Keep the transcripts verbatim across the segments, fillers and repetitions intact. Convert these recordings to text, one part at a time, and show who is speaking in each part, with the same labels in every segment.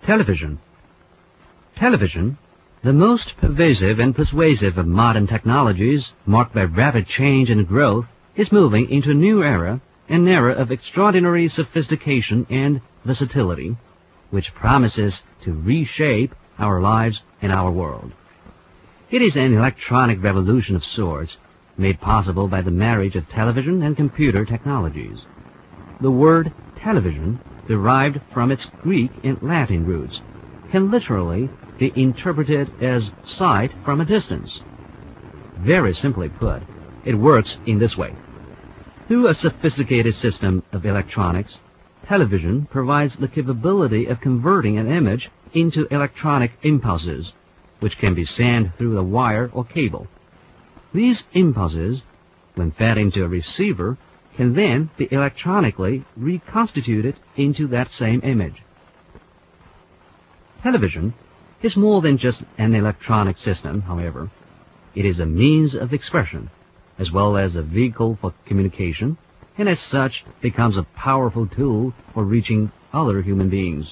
Speaker 1: Television. Television, the most pervasive and persuasive of modern technologies, marked by rapid change and growth, is moving into a new era, an era of extraordinary sophistication and versatility, which promises to reshape our lives and our world. It is an electronic revolution of sorts, made possible by the marriage of television and computer technologies. The word television, derived from its Greek and Latin roots, can literally be interpreted as sight from a distance. Very simply put, it works in this way. Through a sophisticated system of electronics, television provides the capability of converting an image into electronic impulses, which can be sent through a wire or cable. These impulses, when fed into a receiver, can then be electronically reconstituted into that same image. Television is more than just an electronic system, however. It is a means of expression, as well as a vehicle for communication, and as such becomes a powerful tool for reaching other human beings.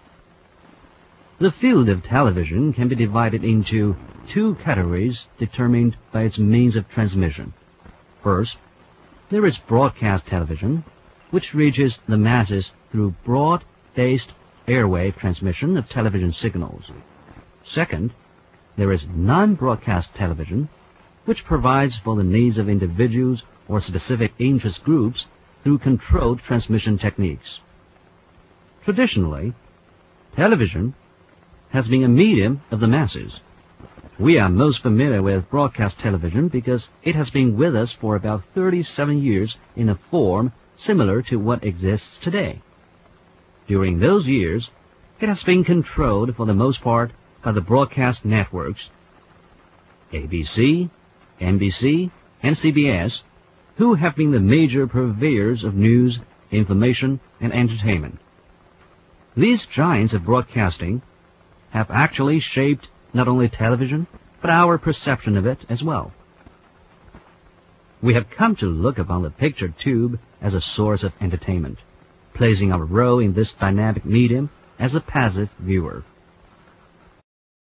Speaker 1: The field of television can be divided into two categories determined by its means of transmission. First, there is broadcast television, which reaches the masses through broad-based airwave transmission of television signals. Second, there is non-broadcast television, which provides for the needs of individuals or specific interest groups through controlled transmission techniques. Traditionally, television has been a medium of the masses. We are most familiar with broadcast television because it has been with us for about thirty-seven years in a form similar to what exists today. During those years, it has been controlled for the most part by the broadcast networks, A B C, N B C, and C B S, who have been the major purveyors of news, information, and entertainment. These giants of broadcasting have actually shaped not only television, but our perception of it as well. We have come to look upon the picture tube as a source of entertainment, placing our role in this dynamic medium as a passive viewer.